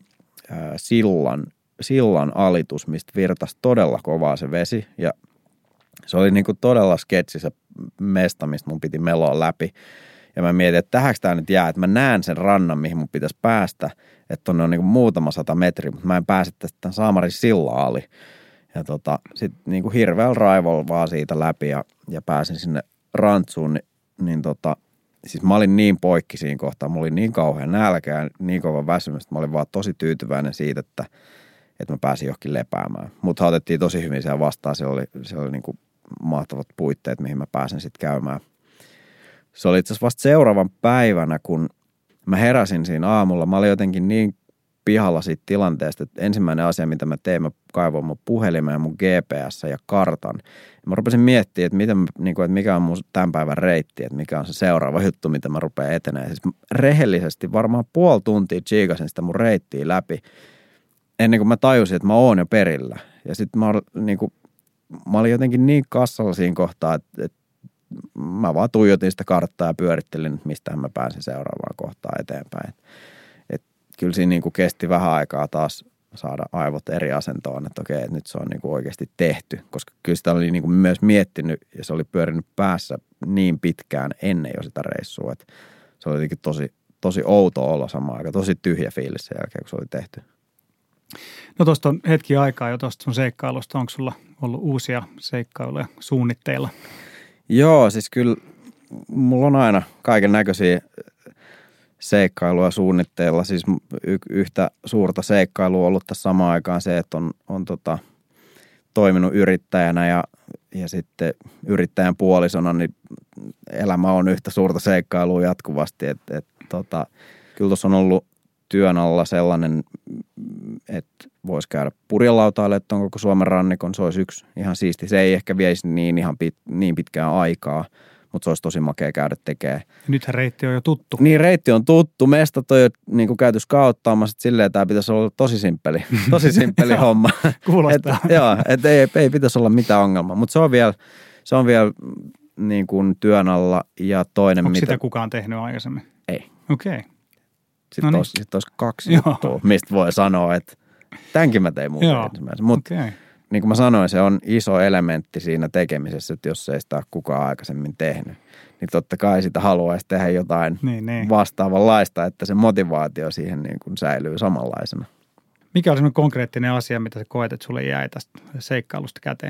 sillan alitus, mistä virtasi todella kovaa se vesi. Ja se oli niin kuin todella sketsi se mesta, mistä mun piti meloa läpi. Ja mä mietin, että tähänkö tää nyt jää, että mä näen sen rannan, mihin mun pitäisi päästä. Että tonne on niin kuin muutama 100 metriä, mutta mä en pääse tästä Saamarin sillaa ali. Ja sitten niin kuin hirveällä raivolla vaan siitä läpi ja pääsin sinne rantsuun, niin siis mä olin niin poikki siinä kohtaa, mulla oli niin kauhean nälkä ja niin kova väsymys, että mä olin vaan tosi tyytyväinen siitä, että mä pääsin johonkin lepäämään. Mutta otettiin tosi hyvin siellä vastaan, siellä oli niin kuin mahtavat puitteet, mihin mä pääsen sitten käymään. Se oli itse asiassa vasta seuraavan päivänä, kun mä heräsin siinä aamulla. Mä olin jotenkin niin pihalla siitä tilanteesta, että ensimmäinen asia, mitä mä tein, mä kaivoin mun puhelimen ja mun GPS ja kartan. Ja mä rupesin miettimään, että mikä on mun tämän päivän reitti, että mikä on se seuraava juttu, mitä mä rupean etenemään. Siis rehellisesti varmaan puoli tuntia tsiikasin sitä mun reittiä läpi, ennen kuin mä tajusin, että mä oon jo perillä. Ja sitten mä olin jotenkin niin kassalla siinä kohtaa, että mä vaan tuijotin sitä karttaa ja pyörittelin, että mistähän mä pääsin seuraavaan kohtaan eteenpäin. Kyllä siinä niin kuin kesti vähän aikaa taas saada aivot eri asentoon, että okei, että nyt se on niin kuin oikeasti tehty. Koska kyllä sitä oli niin kuin myös miettinyt ja se oli pyörinyt päässä niin pitkään ennen jo sitä reissua, että se oli jotenkin tosi outo olla samaan aikaan, tosi tyhjä fiilis sen jälkeen, kun se oli tehty. No tuosta on hetki aikaa jo tuosta sun seikkailusta. Onko sulla ollut uusia seikkailuja suunnitteilla? Joo, siis kyllä mulla on aina kaiken näköisiä seikkailua suunnitteilla. Siis yhtä suurta seikkailua on ollut tässä samaan aikaan se, että on toiminut yrittäjänä ja sitten yrittäjän puolisona, niin elämä on yhtä suurta seikkailua jatkuvasti. Kyllä tuossa on ollut työn alla sellainen, että voisi käydä purjelautailemaan tuon koko Suomen rannikon. Se olisi yksi ihan siisti. Se ei ehkä viesi niin pitkään aikaa, mutta se olisi tosi makea käydä tekemään. Nythän reitti on jo tuttu. Niin, reitti on tuttu. Mestat on jo niin kuin käyty skauttaamassa, silleen tämä pitäisi olla tosi simppeli homma. Kuulostaa. Joo, että ei pitäisi olla mitään ongelmaa, mutta se on vielä niin kuin työn alla ja toinen. Onko sitä kukaan tehnyt aikaisemmin? Ei. Okei. Sitten olisi kaksi juttua, mistä voi sanoa, että tämänkin mä tein muuten ensimmäisen. Mutta niin kuin mä sanoin, se on iso elementti siinä tekemisessä, että jos ei sitä ole kukaan aikaisemmin tehnyt, niin totta kai sitä haluaisi tehdä jotain vastaavanlaista, että se motivaatio siihen niin kuin säilyy samanlaisena. Mikä on semmoinen konkreettinen asia, mitä sä koet, että sulle jäi tästä seikkailusta käteen?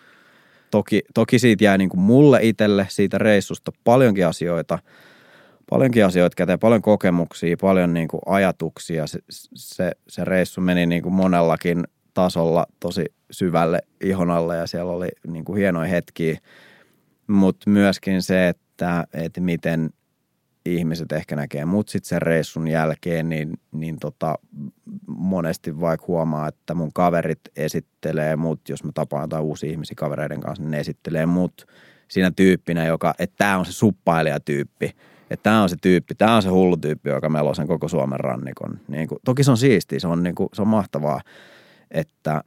Toki siitä jäi niin kuin mulle itselle siitä reissusta paljonkin asioita käteen, paljon kokemuksia, paljon niin kuin ajatuksia. Se reissu meni niin kuin monellakin tasolla tosi syvälle ihon alle ja siellä oli niin kuin hienoja hetkiä, mutta myöskin se, että miten ihmiset ehkä näkee mut sitten sen reissun jälkeen, niin monesti vaikka huomaa, että mun kaverit esittelee mut, jos mä tapaan jotain uusia ihmisiä kavereiden kanssa, niin ne esittelee mut siinä tyyppinä, että tää on se suppailijatyyppi. Että tämä on se tyyppi, tämä on se hullu tyyppi, joka meloo sen koko Suomen rannikon. Niin kuin, toki se on siistiä, se on mahtavaa, että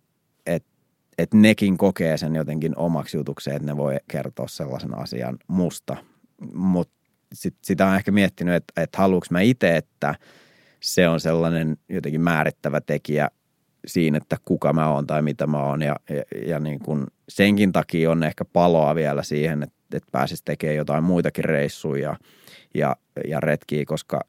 nekin kokee sen jotenkin omaksi jutukseen, että ne voi kertoa sellaisen asian musta. Mutta sitä on ehkä miettinyt, että haluanko mä itse, että se on sellainen jotenkin määrittävä tekijä siinä, että kuka mä oon tai mitä mä oon. Ja niin kuin senkin takia on ehkä paloa vielä siihen, että pääsisi tekemään jotain muitakin reissuja ja retkiä, koska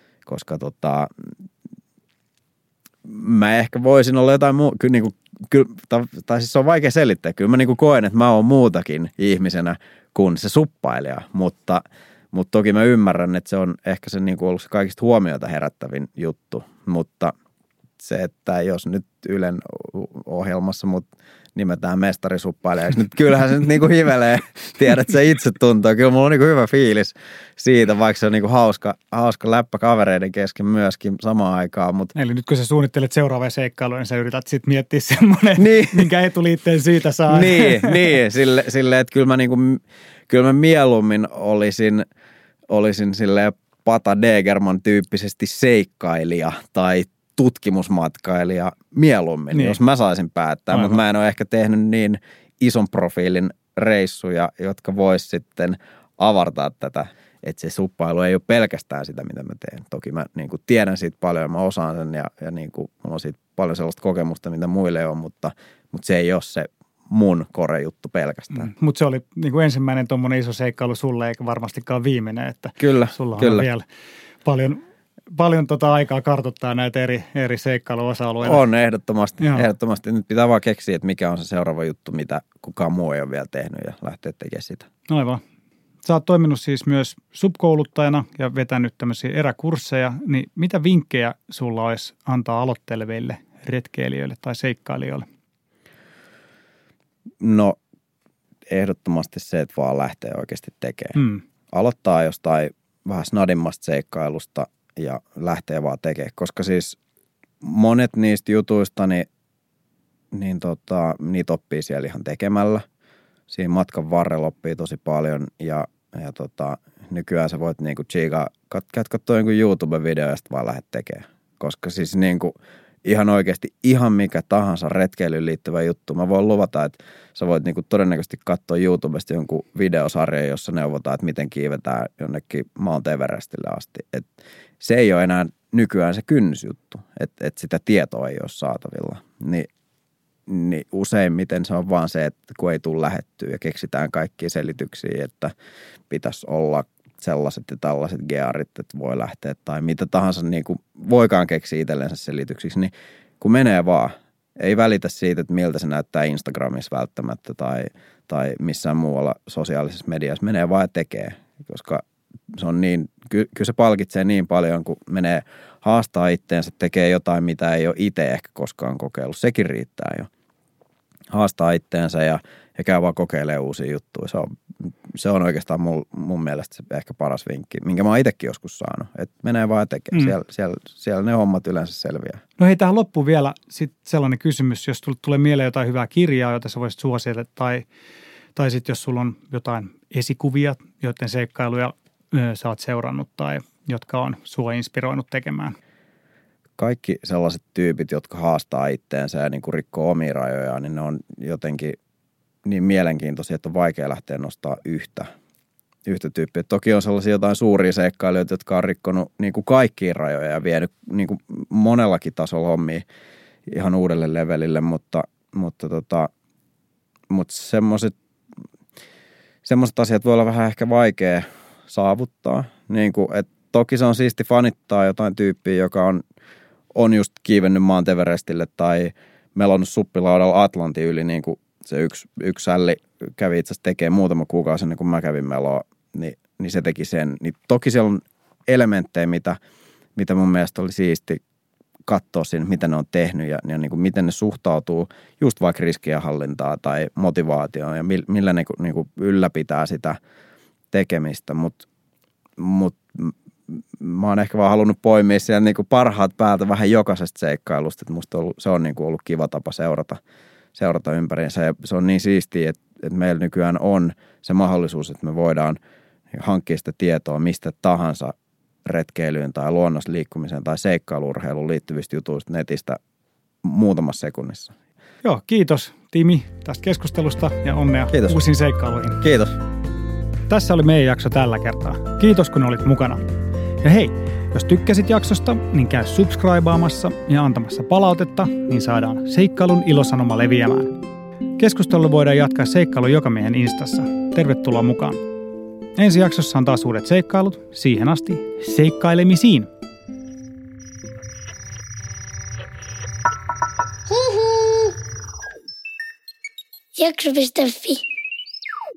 mä ehkä voisin olla jotain tai siis se on vaikea selittää. Kyllä mä niin kuin koen, että mä oon muutakin ihmisenä kuin se suppailija, mutta toki mä ymmärrän, että se on ehkä se niin kuin ollut se kaikista huomiota herättävin juttu, mutta se, että jos nyt Ylen ohjelmassa mut nimetään mestarisuppailejaksi, nyt kyllähän se nyt niinku hivelee, tiedät se itse tuntuu. Kyllä mulla on niinku hyvä fiilis siitä, vaikka se on niinku hauska läppä kavereiden kesken myöskin samaan aikaan. Eli nyt kun sä suunnittelet seuraavia seikkailuja, niin sä yrität sitten miettiä semmoinen, minkä etuliitteen siitä saa. Niin, silleen, että kyllä mä mieluummin olisin silleen Pata Degerman tyyppisesti seikkailija tai tutkimusmatkailija mieluummin, jos mä saisin päättää, mutta mä en ole ehkä tehnyt niin ison profiilin reissuja, jotka vois sitten avartaa tätä, että se suppailu ei ole pelkästään sitä, mitä mä teen. Toki mä niin kuin tiedän siitä paljon ja mä osaan sen ja niin kuin, mulla on siitä paljon sellaista kokemusta, mitä muille on, mutta se ei ole se mun korejuttu pelkästään. Mutta se oli niin kuin ensimmäinen tuommoinen iso seikkailu sulle, eikä varmastikaan viimeinen, että sulla on vielä paljon aikaa kartoittaa näitä eri seikkailuosa-alueita. On ehdottomasti. Nyt pitää vaan keksiä, että mikä on se seuraava juttu, mitä kukaan muu ei ole vielä tehnyt ja lähteä tekemään sitä. Aivan. Sä oot toiminut siis myös subkouluttajana ja vetänyt tämmöisiä eräkursseja, niin mitä vinkkejä sulla olisi antaa aloitteleville retkeilijöille tai seikkailijoille? No ehdottomasti se, että vaan lähtee oikeasti tekemään. Aloittaa jostain vähän snadimmasta seikkailusta ja lähtee vaan tekemään, koska siis monet niistä jutuista, niitä oppii siellä ihan tekemällä. Siinä matkan varrella oppii tosi paljon ja nykyään sä voit niinku katsoa jonkun YouTube-video ja sitten vaan lähdet tekemään. Koska siis niinku ihan oikeasti ihan mikä tahansa retkeilyyn liittyvä juttu. Mä voin luvata, että sä voit niinku todennäköisesti katsoa YouTubesta jonkun videosarjan, jossa neuvotaan, että miten kiivetään jonnekin Mount Everestille asti. Et se ei ole enää nykyään se kynnysjuttu, että sitä tietoa ei ole saatavilla. Niin useimmiten se on vaan se, että kun ei tule lähettyä ja keksitään kaikkia selityksiä, että pitäisi olla sellaiset ja tällaiset gearit, että voi lähteä tai mitä tahansa niin kuin voikaan keksiä itsellensä selityksiksi, niin kun menee vaan, ei välitä siitä, että miltä se näyttää Instagramissa välttämättä tai missään muualla sosiaalisessa mediassa, menee vaan ja tekee, koska se on niin, kyllä se palkitsee niin paljon, kun menee haastaa itteensä, tekee jotain, mitä ei ole itse ehkä koskaan kokeillut, sekin riittää jo. Haastaa itteensä ja käy vaan kokeilemaan uusia juttuja. Se on oikeastaan mun mielestä se ehkä paras vinkki, minkä mä oon itsekin joskus saanut. Että menee vaan ja tekee. Siellä ne hommat yleensä selviää. No hei, tähän loppuun vielä sit sellainen kysymys, jos tulee mieleen jotain hyvää kirjaa, jota sä voisit suositella, tai sitten jos sulla on jotain esikuvia, joiden seikkailuja sä oot seurannut tai jotka on sua inspiroinut tekemään. Kaikki sellaiset tyypit, jotka haastaa itteensä ja niin kuin rikkoo omia rajojaan, niin ne on jotenkin niin mielenkiintoisia, että on vaikea lähteä nostaa yhtä tyyppiä. Toki on sellaisia jotain suuria seikkailijoita, jotka on rikkonut niin kuin kaikkia rajoja ja vienyt niin kuin monellakin tasolla hommia ihan uudelle levelille, mutta semmoiset asiat voi olla vähän ehkä vaikea saavuttaa. Niin kuin, että toki se on siisti fanittaa jotain tyyppiä, joka on just kiivennyt Mount Everestille tai melonnut suppilaudalla Atlantin yli, niin kuin se yksi sälli kävi itse asiassa tekemään muutama kuukausi ennen kuin mä kävin meloa, niin se teki sen. Niin toki siellä on elementtejä, mitä mun mielestä oli siisti katsoa siinä, mitä ne on tehnyt ja niin kuin miten ne suhtautuu just vaikka riskienhallintaa tai motivaatioon ja millä ne niin kuin ylläpitää sitä tekemistä, mutta mä oon ehkä vaan halunnut poimia siellä niin kuin parhaat päältä vähän jokaisesta seikkailusta, että musta se on niin kuin ollut kiva tapa seurata ympäriinsä ja se on niin siistiä, että meillä nykyään on se mahdollisuus, että me voidaan hankkia sitä tietoa mistä tahansa retkeilyyn tai luonnosliikkumiseen tai seikkailu-urheiluun liittyvistä jutuista netistä muutamassa sekunnissa. Joo, kiitos Timi tästä keskustelusta ja onnea uusiin seikkailuihin. Kiitos. Tässä oli meidän jakso tällä kertaa. Kiitos kun olit mukana. Ja hei, jos tykkäsit jaksosta, niin käy subscribaamassa ja antamassa palautetta, niin saadaan seikkailun ilosanoma leviämään. Keskustelua voidaan jatkaa Seikkailun Jokamiehen Instassa. Tervetuloa mukaan. Ensi jaksossa on taas uudet seikkailut. Siihen asti seikkailemisiin! Jakso.fi